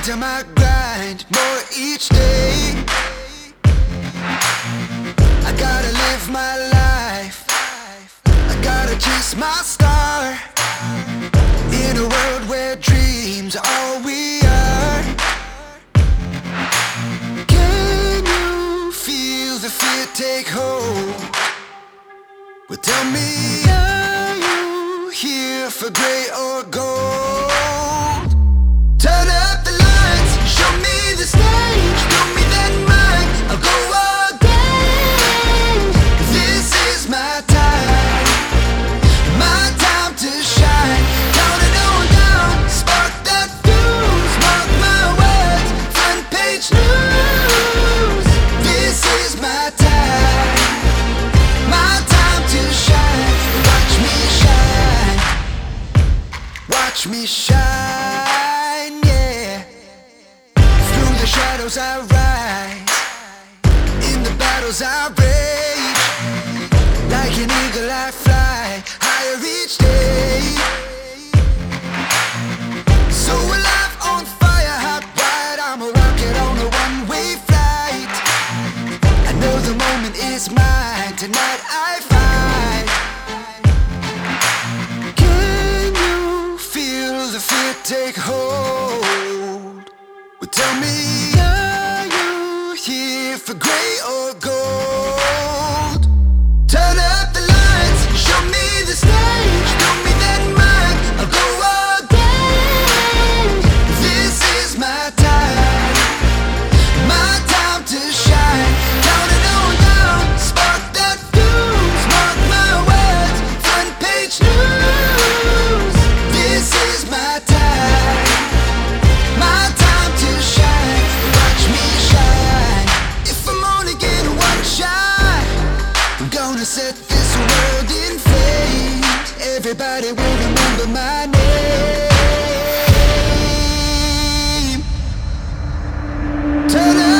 to my grind more each day. I gotta live my life, I gotta chase my star, in a world where dreams are all we are. Can you feel the fear take hold? Well, tell me, are you here for grey or gold? Turn up the lights, show me the stage, throw me that mic, I'll go again. This is my time to shine. Count it on down, spark that fuse, mark my words, front page news. This is my time to shine. Watch me shine, watch me shine, yeah. Through the shadows I rise, in the battles I rage. Like an eagle I fly, higher each day. So alive, on fire, hot wired, I'm a rocket on a one-way flight. I know the moment is mine, tonight I fight. Can you feel the fear take hold? Well, tell me, are you here for grey or gold? Turn up the lights, show me the stage, throw me that mic, I'll go again. This is my time to shine. Count it on down, spark that fuse, mark my words, front page news. This is my time to shine. Watch me shine. If I'm only getting one shot, I'm gonna set this world in flames. Everybody will remember my name. Turn up